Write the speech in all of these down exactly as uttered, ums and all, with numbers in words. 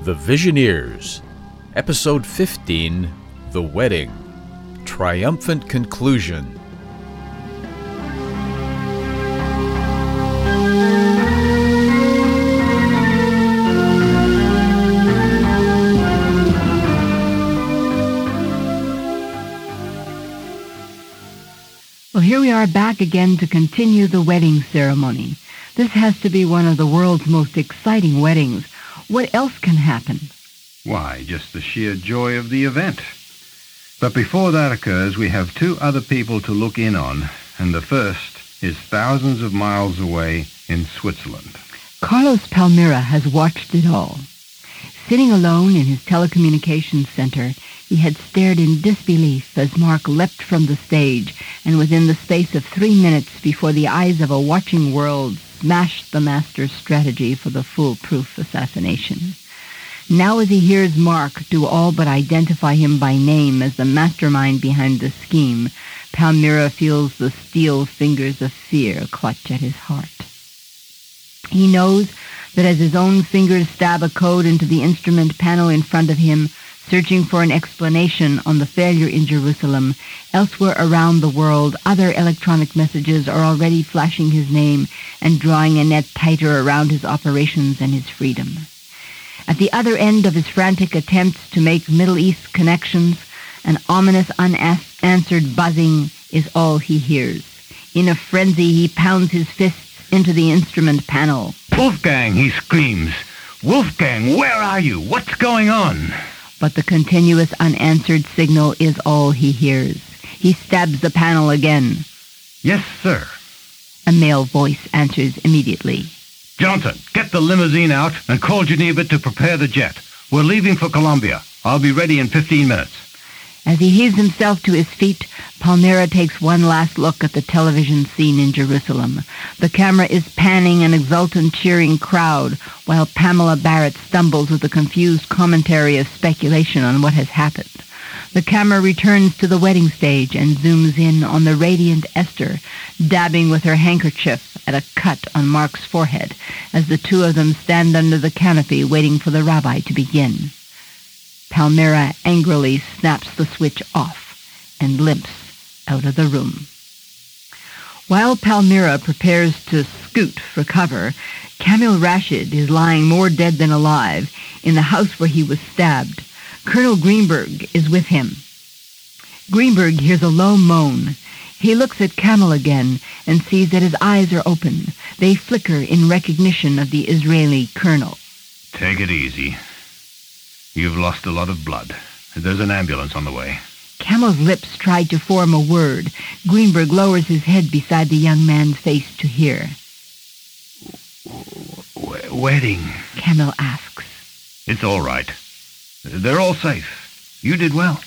The Visioneers, Episode fifteen, The Wedding, Triumphant Conclusion. Well, here we are back again to continue the wedding ceremony. This has to be one of the world's most exciting weddings. What else can happen? Why, just the sheer joy of the event. But before that occurs, we have two other people to look in on, and the first is thousands of miles away in Switzerland. Carlos Palmira has watched it all. Sitting alone in his telecommunications center, he had stared in disbelief as Mark leapt from the stage, and within the space of three minutes before the eyes of a watching world, smashed the master's strategy for the foolproof assassination. Now as he hears Mark do all but identify him by name as the mastermind behind the scheme, Palmira feels the steel fingers of fear clutch at his heart. He knows that as his own fingers stab a code into the instrument panel in front of him, searching for an explanation on the failure in Jerusalem, elsewhere around the world, other electronic messages are already flashing his name and drawing a net tighter around his operations and his freedom. At the other end of his frantic attempts to make Middle East connections, an ominous unanswered buzzing is all he hears. In a frenzy, he pounds his fists into the instrument panel. Wolfgang, he screams. Wolfgang, where are you? What's going on? But the continuous unanswered signal is all he hears. He stabs the panel again. Yes, sir. A male voice answers immediately. Johnson, get the limousine out and call Geneva to prepare the jet. We're leaving for Colombia. I'll be ready in fifteen minutes. As he heaves himself to his feet, Palmira takes one last look at the television scene in Jerusalem. The camera is panning an exultant cheering crowd, while Pamela Barrett stumbles with a confused commentary of speculation on what has happened. The camera returns to the wedding stage and zooms in on the radiant Esther, dabbing with her handkerchief at a cut on Mark's forehead, as the two of them stand under the canopy waiting for the rabbi to begin. Palmira angrily snaps the switch off and limps out of the room. While Palmira prepares to scoot for cover, Kamil Rashid is lying more dead than alive in the house where he was stabbed. Colonel Greenberg is with him. Greenberg hears a low moan. He looks at Kamil again and sees that his eyes are open. They flicker in recognition of the Israeli colonel. Take it easy. You've lost a lot of blood. There's an ambulance on the way. Kamil's lips try to form a word. Greenberg lowers his head beside the young man's face to hear. W- wedding? Kamil asks. It's all right. They're all safe. You did well.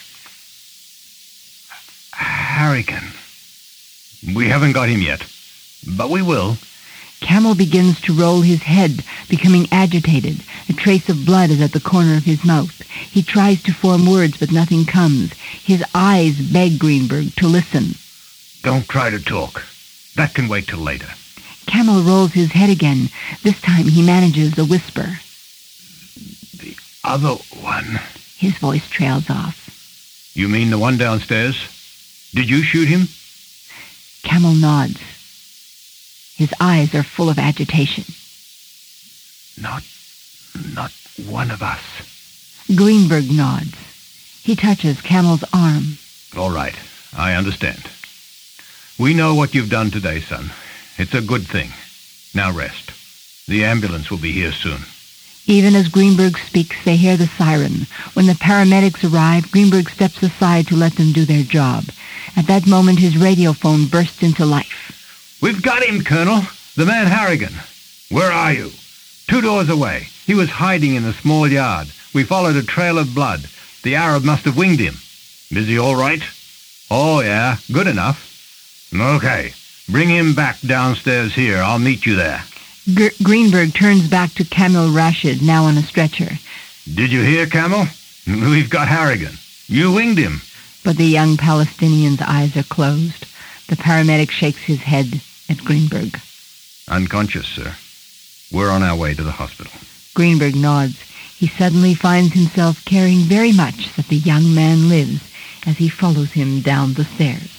Harrigan. We haven't got him yet, but we will. Kamil begins to roll his head, becoming agitated. A trace of blood is at the corner of his mouth. He tries to form words, but nothing comes. His eyes beg Greenberg to listen. Don't try to talk. That can wait till later. Kamil rolls his head again. This time he manages a whisper. The other one? His voice trails off. You mean the one downstairs? Did you shoot him? Kamil nods. His eyes are full of agitation. Not, not one of us. Greenberg nods. He touches Kamil's arm. All right, I understand. We know what you've done today, son. It's a good thing. Now rest. The ambulance will be here soon. Even as Greenberg speaks, they hear the siren. When the paramedics arrive, Greenberg steps aside to let them do their job. At that moment, his radio phone bursts into life. We've got him, Colonel. The man Harrigan. Where are you? Two doors away. He was hiding in a small yard. We followed a trail of blood. The Arab must have winged him. Is he all right? Oh, yeah. Good enough. Okay. Bring him back downstairs here. I'll meet you there. G- Greenberg turns back to Kamil Rashid, now on a stretcher. Did you hear, Kamil? We've got Harrigan. You winged him. But the young Palestinian's eyes are closed. The paramedic shakes his head at Greenberg. Unconscious, sir. We're on our way to the hospital. Greenberg nods. he suddenly finds himself caring very much that the young man lives as he follows him down the stairs.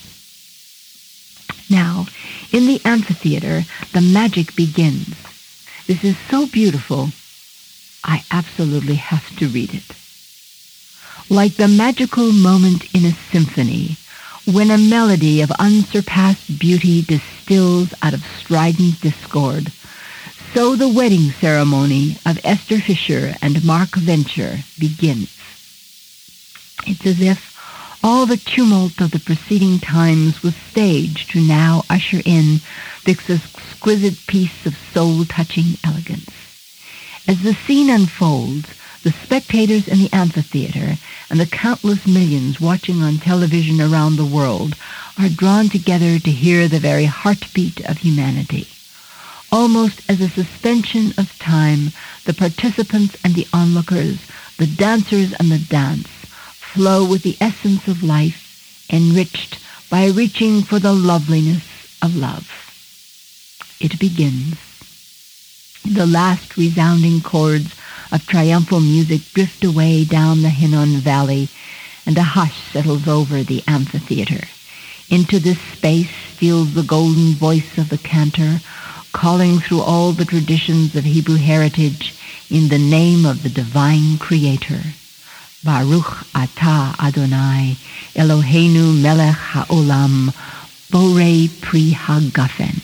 Now, in the amphitheater, the magic begins. This is so beautiful, I absolutely have to read it. Like the magical moment in a symphony, when a melody of unsurpassed beauty distills out of strident discord, so the wedding ceremony of Esther Fisher and Mark Venture begins. It's as if all the tumult of the preceding times was staged to now usher in this exquisite piece of soul-touching elegance. As the scene unfolds, the spectators in the amphitheater and the countless millions watching on television around the world are drawn together to hear the very heartbeat of humanity. Almost as a suspension of time, the participants and the onlookers, the dancers and the dance, flow with the essence of life, enriched by reaching for the loveliness of love. It begins. The last resounding chords of triumphal music drift away down the Hinnon Valley, and a hush settles over the amphitheater. Into this space steals the golden voice of the cantor, calling through all the traditions of Hebrew heritage in the name of the divine Creator. Baruch atah Adonai, Eloheinu melech haolam, borei pri hagafen.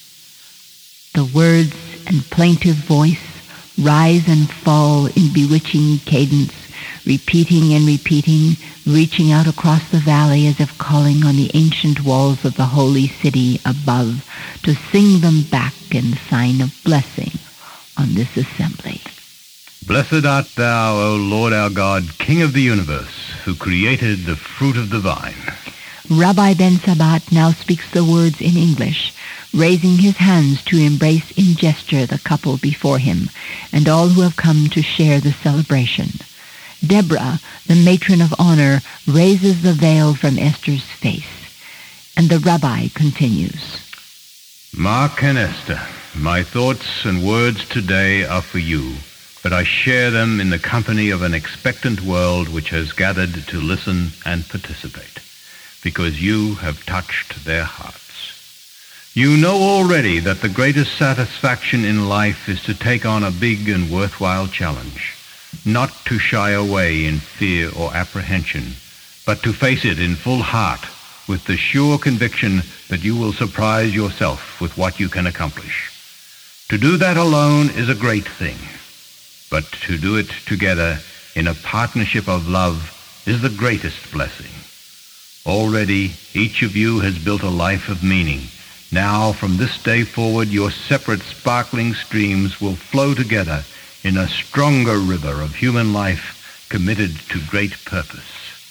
The words and plaintive voice rise and fall in bewitching cadence, repeating and repeating, reaching out across the valley as if calling on the ancient walls of the holy city above to sing them back in sign of blessing on this assembly. Blessed art thou, O Lord our God, King of the universe, who created the fruit of the vine. Rabbi Ben Sabat now speaks the words in English, raising his hands to embrace in gesture the couple before him and all who have come to share the celebration. Deborah, the matron of honor, raises the veil from Esther's face, and the rabbi continues. Mark and Esther, my thoughts and words today are for you, but I share them in the company of an expectant world which has gathered to listen and participate, because you have touched their hearts. You know already that the greatest satisfaction in life is to take on a big and worthwhile challenge, not to shy away in fear or apprehension, but to face it in full heart with the sure conviction that you will surprise yourself with what you can accomplish. To do that alone is a great thing, but to do it together in a partnership of love is the greatest blessing. Already each of you has built a life of meaning. Now, from this day forward, your separate sparkling streams will flow together in a stronger river of human life committed to great purpose.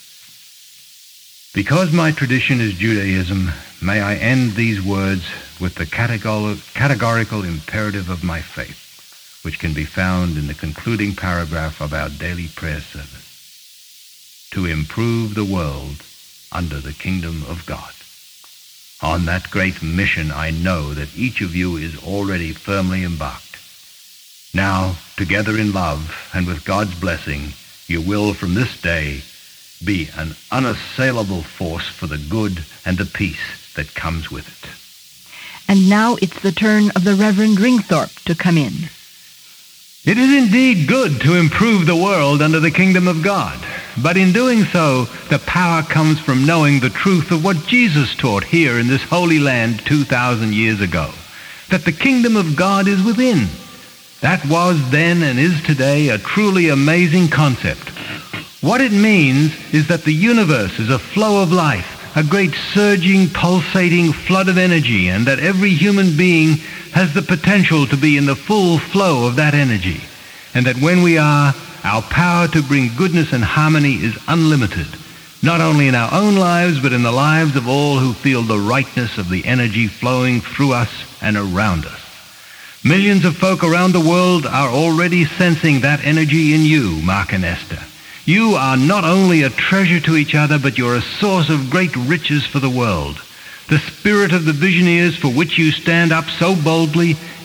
Because my tradition is Judaism, may I end these words with the categorical imperative of my faith, which can be found in the concluding paragraph of our daily prayer service: to improve the world under the kingdom of God. On that great mission, I know that each of you is already firmly embarked. Now, together in love and with God's blessing, you will from this day be an unassailable force for the good and the peace that comes with it. And now it's the turn of the Reverend Ringthorpe to come in. It is indeed good to improve the world under the kingdom of God. But in doing so, the power comes from knowing the truth of what Jesus taught here in this holy land two thousand years ago, that the kingdom of God is within. That was then and is today a truly amazing concept. What it means is that the universe is a flow of life, a great surging, pulsating flood of energy, and that every human being has the potential to be in the full flow of that energy, and that when we are, our power to bring goodness and harmony is unlimited, not only in our own lives, but in the lives of all who feel the rightness of the energy flowing through us and around us. Millions of folk around the world are already sensing that energy in you, Mark and Esther. You are not only a treasure to each other, but you're a source of great riches for the world. The spirit of the visionaries for which you stand up so boldly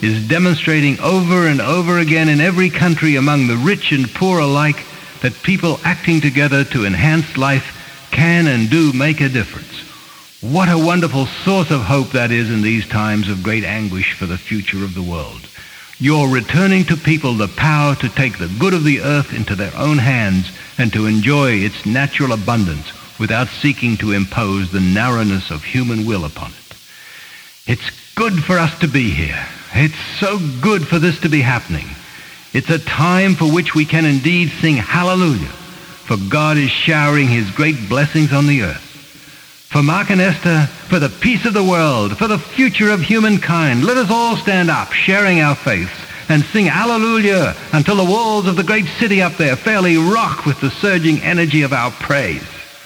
is demonstrating over and over again in every country among the rich and poor alike that people acting together to enhance life can and do make a difference. What a wonderful source of hope that is in these times of great anguish for the future of the world. You're returning to people the power to take the good of the earth into their own hands and to enjoy its natural abundance without seeking to impose the narrowness of human will upon it. It's good for us to be here. It's so good for this to be happening. It's a time for which we can indeed sing hallelujah, for God is showering his great blessings on the earth. For Mark and Esther, for the peace of the world, for the future of humankind, let us all stand up, sharing our faith, and sing hallelujah until the walls of the great city up there fairly rock with the surging energy of our praise.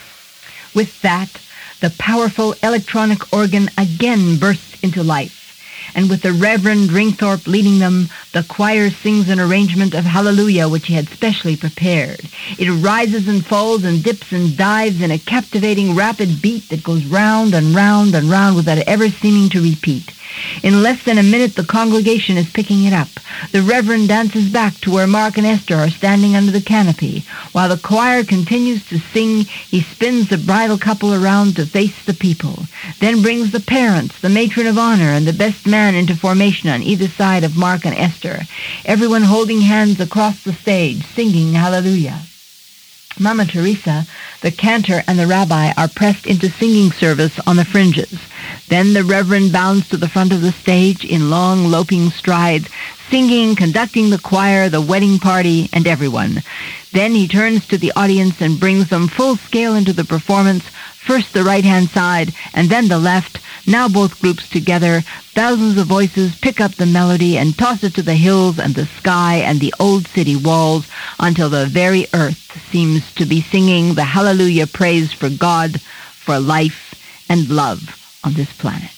With that, the powerful electronic organ again bursts into life, and with the Reverend Ringthorpe leading them, the choir sings an arrangement of Hallelujah which he had specially prepared. It rises and falls and dips and dives in a captivating rapid beat that goes round and round and round without ever seeming to repeat. In less than a minute, the congregation is picking it up. The Reverend dances back to where Mark and Esther are standing under the canopy. While the choir continues to sing, he spins the bridal couple around to face the people, then brings the parents, the matron of honor, and the best man into formation on either side of Mark and Esther, everyone holding hands across the stage, singing Hallelujah. Mama Teresa, the cantor, and the rabbi are pressed into singing service on the fringes. Then the Reverend bounds to the front of the stage in long, loping strides, singing, conducting the choir, the wedding party, and everyone. Then he turns to the audience and brings them full scale into the performance, first the right-hand side, and then the left. Now both groups together, thousands of voices pick up the melody and toss it to the hills and the sky and the old city walls until the very earth seems to be singing the hallelujah praise for God, for life and love on this planet.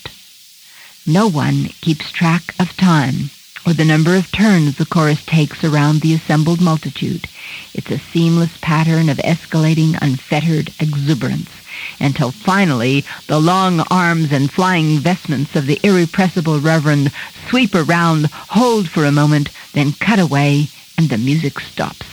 No one keeps track of time or the number of turns the chorus takes around the assembled multitude. It's a seamless pattern of escalating, unfettered exuberance, until finally the long arms and flying vestments of the irrepressible Reverend sweep around, hold for a moment, then cut away, and the music stops.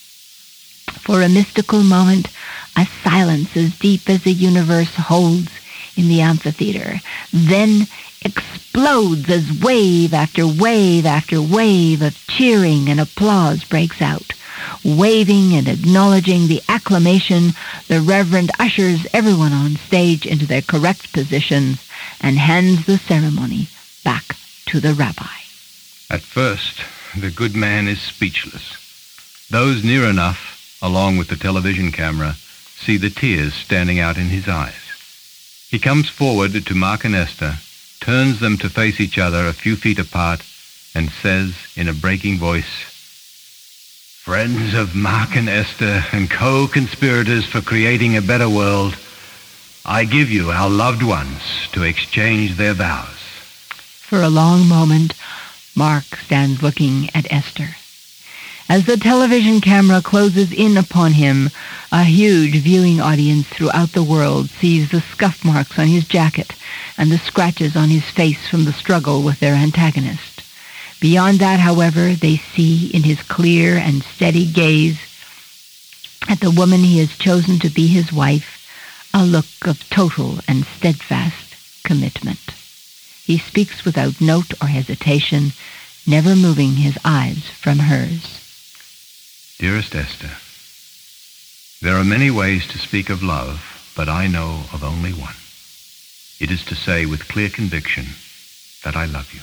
For a mystical moment, a silence as deep as the universe holds in the amphitheater, then explodes as wave after wave after wave of cheering and applause breaks out. Waving and acknowledging the acclamation, the Reverend ushers everyone on stage into their correct positions and hands the ceremony back to the rabbi. At first, the good man is speechless. Those near enough, along with the television camera, see the tears standing out in his eyes. He comes forward to Mark and Esther, turns them to face each other a few feet apart, and says in a breaking voice, "Friends of Mark and Esther and co-conspirators for creating a better world, I give you our loved ones to exchange their vows." For a long moment, Mark stands looking at Esther. As the television camera closes in upon him, a huge viewing audience throughout the world sees the scuff marks on his jacket and the scratches on his face from the struggle with their antagonist. Beyond that, however, they see in his clear and steady gaze at the woman he has chosen to be his wife a look of total and steadfast commitment. He speaks without note or hesitation, never moving his eyes from hers. Dearest Esther, there are many ways to speak of love, but I know of only one. It is to say with clear conviction that I love you.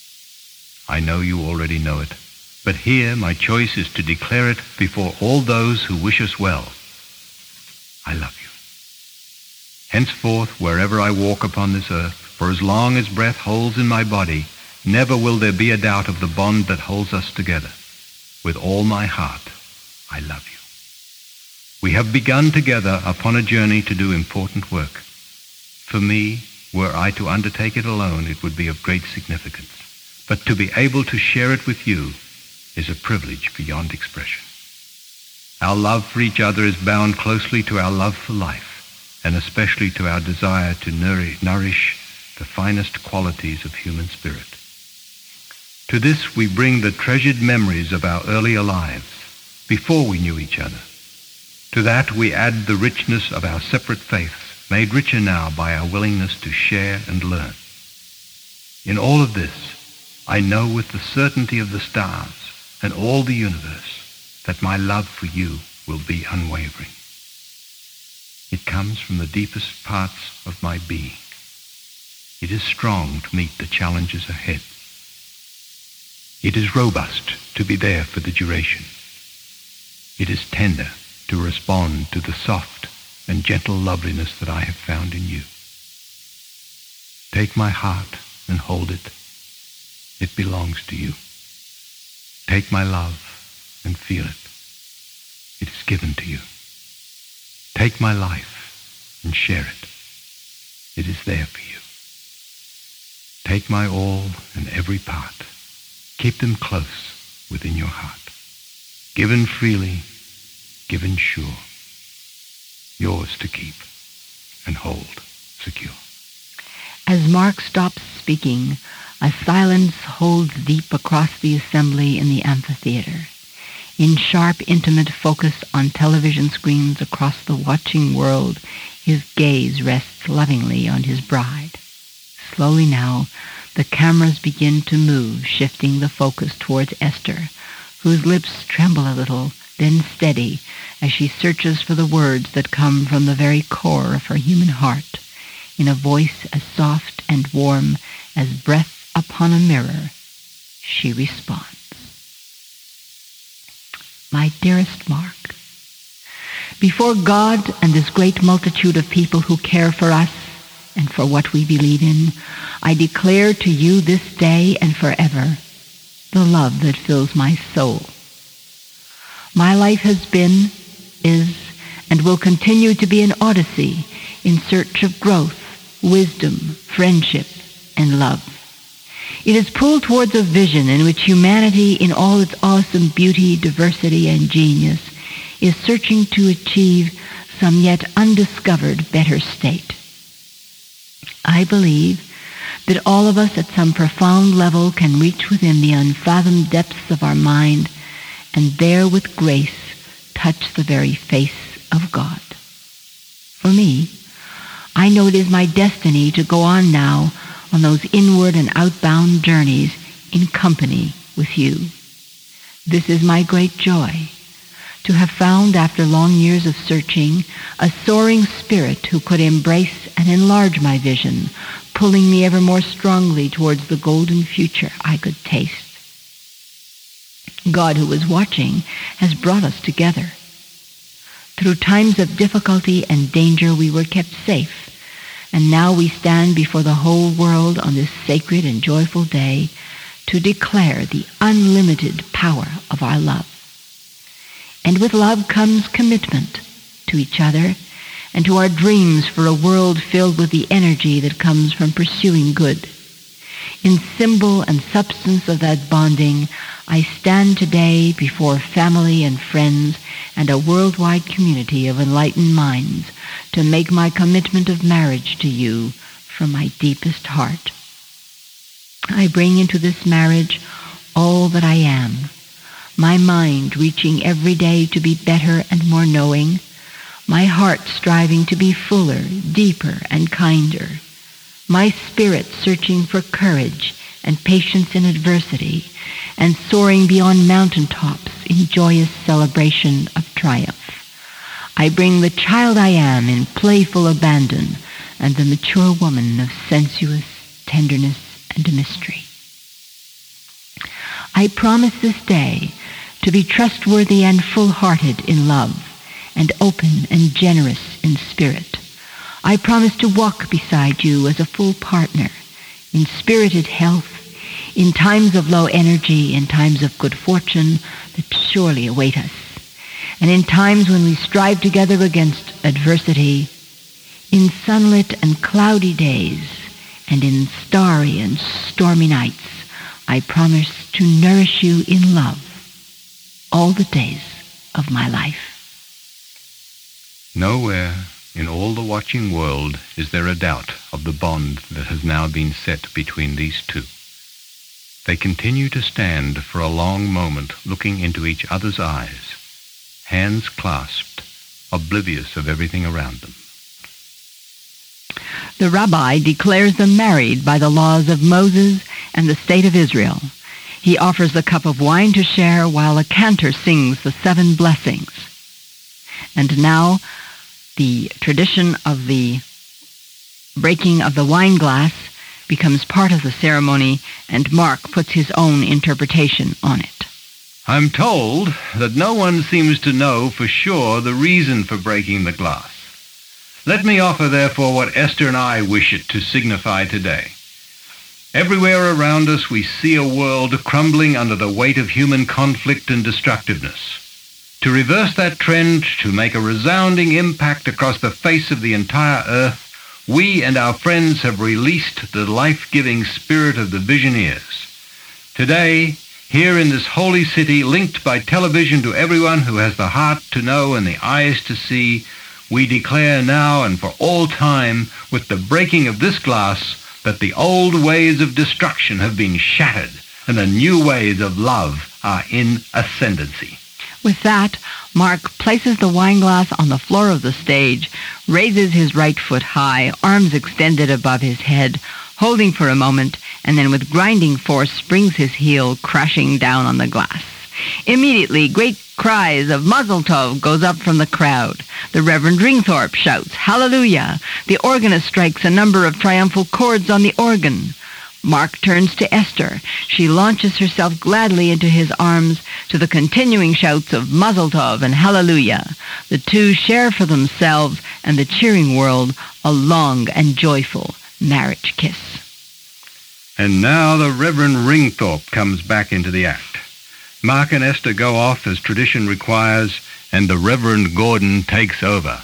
I know you already know it, but here my choice is to declare it before all those who wish us well. I love you. Henceforth, wherever I walk upon this earth, for as long as breath holds in my body, never will there be a doubt of the bond that holds us together. With all my heart, I love you. We have begun together upon a journey to do important work. For me, were I to undertake it alone, it would be of great significance. But to be able to share it with you is a privilege beyond expression. Our love for each other is bound closely to our love for life, and especially to our desire to nourish the finest qualities of human spirit. To this we bring the treasured memories of our earlier lives, before we knew each other. To that we add the richness of our separate faiths, made richer now by our willingness to share and learn. In all of this, I know with the certainty of the stars and all the universe that my love for you will be unwavering. It comes from the deepest parts of my being. It is strong to meet the challenges ahead. It is robust to be there for the duration. It is tender to respond to the soft and gentle loveliness that I have found in you. Take my heart and hold it. It belongs to you. Take my love and feel it. It is given to you. Take my life and share it. It is there for you. Take my all and every part. Keep them close within your heart. Given freely, given sure. Yours to keep and hold secure. As Mark stops speaking, a silence holds deep across the assembly in the amphitheater. In sharp, intimate focus on television screens across the watching world, his gaze rests lovingly on his bride. Slowly now, the cameras begin to move, shifting the focus towards Esther, whose lips tremble a little, then steady, as she searches for the words that come from the very core of her human heart. In a voice as soft and warm as breath upon a mirror, she responds. My dearest Mark, before God and this great multitude of people who care for us and for what we believe in, I declare to you this day and forever the love that fills my soul. My life has been, is, and will continue to be an odyssey in search of growth, wisdom, friendship, and love. It is pulled towards a vision in which humanity, in all its awesome beauty, diversity, and genius, is searching to achieve some yet undiscovered better state. I believe that all of us at some profound level can reach within the unfathomed depths of our mind and there with grace touch the very face of God. For me, I know it is my destiny to go on now on those inward and outbound journeys in company with you. This is my great joy, to have found after long years of searching a soaring spirit who could embrace and enlarge my vision, pulling me ever more strongly towards the golden future I could taste. God, who is watching, has brought us together. Through times of difficulty and danger we were kept safe, and now we stand before the whole world on this sacred and joyful day to declare the unlimited power of our love. And with love comes commitment to each other and to our dreams for a world filled with the energy that comes from pursuing good. In symbol and substance of that bonding, I stand today before family and friends and a worldwide community of enlightened minds to make my commitment of marriage to you from my deepest heart. I bring into this marriage all that I am, my mind reaching every day to be better and more knowing, my heart striving to be fuller, deeper, and kinder, my spirit searching for courage and patience in adversity, and soaring beyond mountaintops in joyous celebration of triumph. I bring the child I am in playful abandon and the mature woman of sensuous tenderness and mystery. I promise this day to be trustworthy and full-hearted in love and open and generous in spirit. I promise to walk beside you as a full partner in spirited health, in times of low energy, in times of good fortune that surely await us, and in times when we strive together against adversity, in sunlit and cloudy days, and in starry and stormy nights, I promise to nourish you in love all the days of my life. Nowhere in all the watching world is there a doubt of the bond that has now been set between these two. They continue to stand for a long moment, looking into each other's eyes, hands clasped, oblivious of everything around them. The rabbi declares them married by the laws of Moses and the state of Israel. He offers the cup of wine to share while a cantor sings the seven blessings. And now the tradition of the breaking of the wine glass becomes part of the ceremony, and Mark puts his own interpretation on it. I'm told that no one seems to know for sure the reason for breaking the glass. Let me offer, therefore, what Esther and I wish it to signify today. Everywhere around us we see a world crumbling under the weight of human conflict and destructiveness. To reverse that trend, to make a resounding impact across the face of the entire earth, we and our friends have released the life-giving spirit of the Visioneers. Today, here in this holy city, linked by television to everyone who has the heart to know and the eyes to see, we declare now and for all time, with the breaking of this glass, that the old ways of destruction have been shattered and the new ways of love are in ascendancy. With that, Mark places the wine glass on the floor of the stage, raises his right foot high, arms extended above his head, holding for a moment, and then with grinding force springs his heel, crashing down on the glass. Immediately, great cries of Mazel Tov goes up from the crowd. The Reverend Ringthorpe shouts, Hallelujah! The organist strikes a number of triumphal chords on the organ. Mark turns to Esther. She launches herself gladly into his arms to the continuing shouts of Mazel Tov and Hallelujah. The two share for themselves and the cheering world a long and joyful marriage kiss. And now the Reverend Ringthorpe comes back into the act. Mark and Esther go off as tradition requires, and the Reverend Gordon takes over.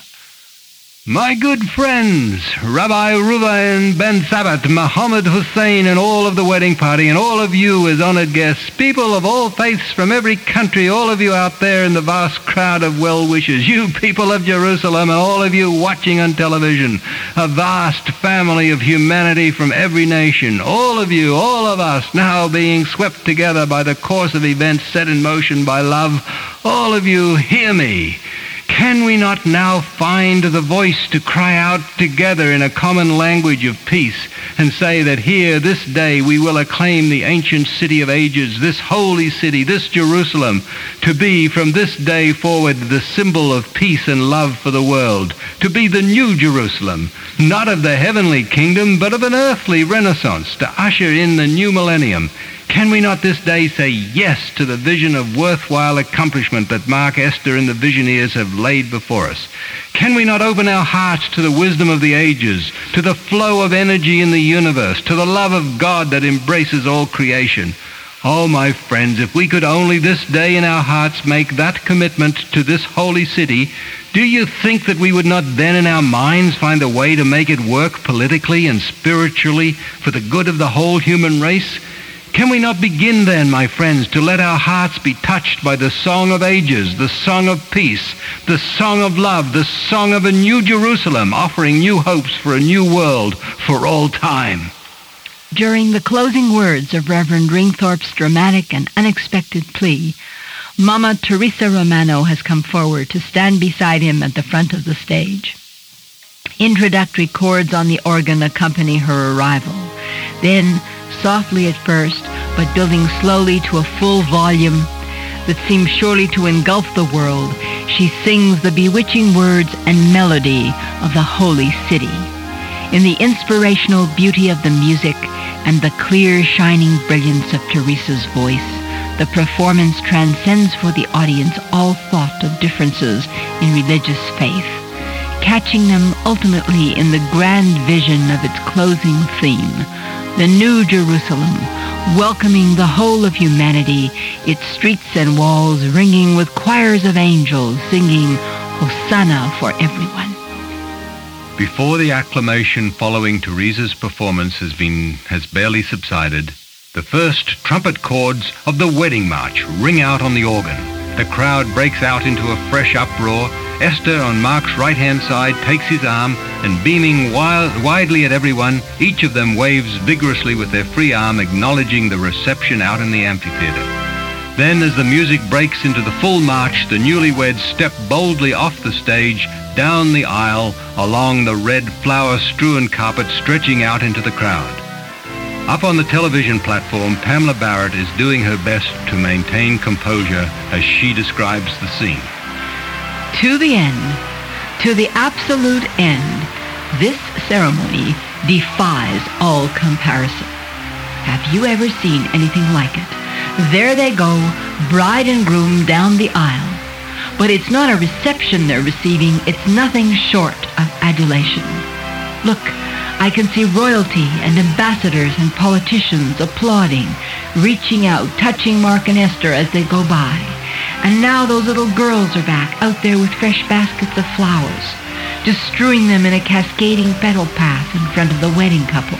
My good friends, Rabbi Ruvain Ben Sabbat, Muhammad Hussein, and all of the wedding party, and all of you as honored guests, people of all faiths from every country, all of you out there in the vast crowd of well-wishers, you people of Jerusalem, and all of you watching on television, a vast family of humanity from every nation, all of you, all of us, now being swept together by the course of events set in motion by love, all of you, hear me. Can we not now find the voice to cry out together in a common language of peace and say that here, this day, we will acclaim the ancient city of ages, this holy city, this Jerusalem, to be from this day forward the symbol of peace and love for the world, to be the new Jerusalem, not of the heavenly kingdom, but of an earthly renaissance, to usher in the new millennium. Can we not this day say yes to the vision of worthwhile accomplishment that Mark, Esther, and the Visioneers have laid before us? Can we not open our hearts to the wisdom of the ages, to the flow of energy in the universe, to the love of God that embraces all creation? Oh, my friends, if we could only this day in our hearts make that commitment to this holy city, do you think that we would not then in our minds find a way to make it work politically and spiritually for the good of the whole human race? Can we not begin then, my friends, to let our hearts be touched by the song of ages, the song of peace, the song of love, the song of a new Jerusalem, offering new hopes for a new world for all time? During the closing words of Reverend Ringthorpe's dramatic and unexpected plea, Mama Teresa Romano has come forward to stand beside him at the front of the stage. Introductory chords on the organ accompany her arrival. Then, softly at first, but building slowly to a full volume that seems surely to engulf the world, she sings the bewitching words and melody of the holy city. In the inspirational beauty of the music and the clear, shining brilliance of Teresa's voice, the performance transcends for the audience all thought of differences in religious faith, catching them ultimately in the grand vision of its closing theme, the New Jerusalem, welcoming the whole of humanity, its streets and walls ringing with choirs of angels singing Hosanna for everyone. Before the acclamation following Teresa's performance has been has barely subsided, the first trumpet chords of the wedding march ring out on the organ. The crowd breaks out into a fresh uproar, Esther, on Mark's right-hand side, takes his arm and, beaming wild, widely at everyone, each of them waves vigorously with their free arm, acknowledging the reception out in the amphitheater. Then, as the music breaks into the full march, the newlyweds step boldly off the stage, down the aisle, along the red flower-strewn carpet stretching out into the crowd. Up on the television platform, Pamela Barrett is doing her best to maintain composure as she describes the scene. To the end, to the absolute end, this ceremony defies all comparison. Have you ever seen anything like it? There they go, bride and groom down the aisle. But it's not a reception they're receiving, it's nothing short of adulation. Look, I can see royalty and ambassadors and politicians applauding, reaching out, touching Mark and Esther as they go by. And now those little girls are back, out there with fresh baskets of flowers, just strewing them in a cascading petal path in front of the wedding couple.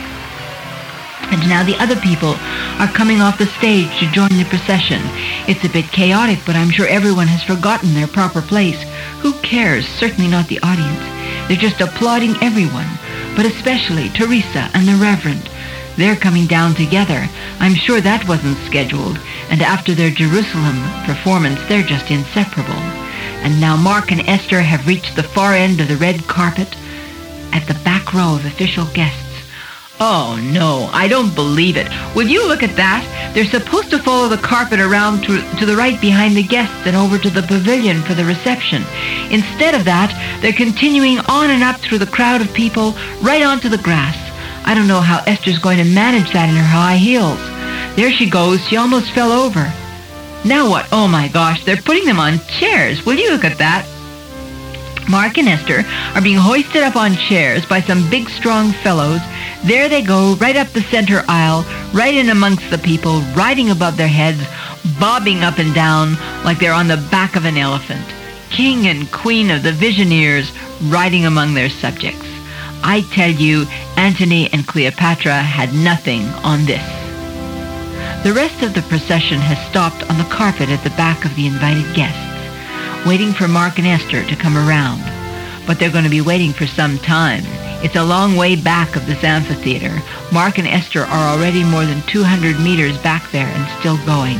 And now the other people are coming off the stage to join the procession. It's a bit chaotic, but I'm sure everyone has forgotten their proper place. Who cares? Certainly not the audience. They're just applauding everyone, but especially Teresa and the Reverend. They're coming down together. I'm sure that wasn't scheduled. And after their Jerusalem performance, they're just inseparable. And now Mark and Esther have reached the far end of the red carpet at the back row of official guests. Oh, no, I don't believe it. Will you look at that? They're supposed to follow the carpet around to, to the right behind the guests and over to the pavilion for the reception. Instead of that, they're continuing on and up through the crowd of people, right onto the grass. I don't know how Esther's going to manage that in her high heels. There she goes. She almost fell over. Now what? Oh, my gosh, they're putting them on chairs. Will you look at that? Mark and Esther are being hoisted up on chairs by some big, strong fellows. There they go, right up the center aisle, right in amongst the people, riding above their heads, bobbing up and down like they're on the back of an elephant. King and queen of the Visioneers riding among their subjects. I tell you, Antony and Cleopatra had nothing on this. The rest of the procession has stopped on the carpet at the back of the invited guests, waiting for Mark and Esther to come around. But they're going to be waiting for some time. It's a long way back of this amphitheater. Mark and Esther are already more than two hundred meters back there and still going.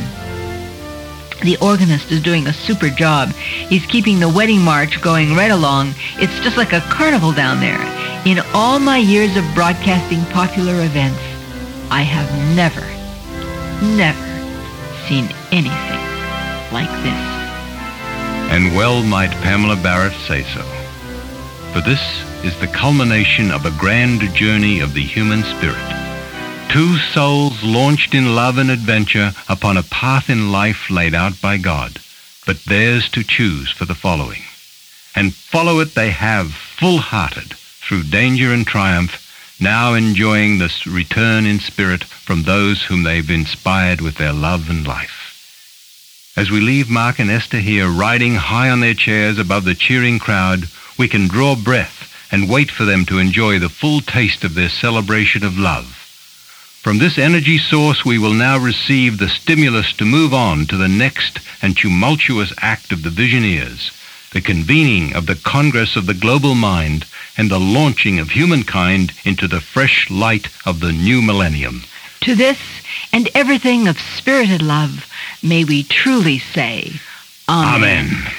The organist is doing a super job. He's keeping the wedding march going right along. It's just like a carnival down there. In all my years of broadcasting popular events, I have never, never seen anything like this. And well might Pamela Barrett say so. For this is the culmination of a grand journey of the human spirit. Two souls launched in love and adventure upon a path in life laid out by God, but theirs to choose for the following. And follow it they have, full-hearted, through danger and triumph, now enjoying this return in spirit from those whom they've inspired with their love and life. As we leave Mark and Esther here riding high on their chairs above the cheering crowd, we can draw breath and wait for them to enjoy the full taste of their celebration of love. From this energy source, we will now receive the stimulus to move on to the next and tumultuous act of the Visioneers, the convening of the Congress of the Global Mind and the launching of humankind into the fresh light of the new millennium. To this and everything of spirited love, may we truly say, Amen. Amen.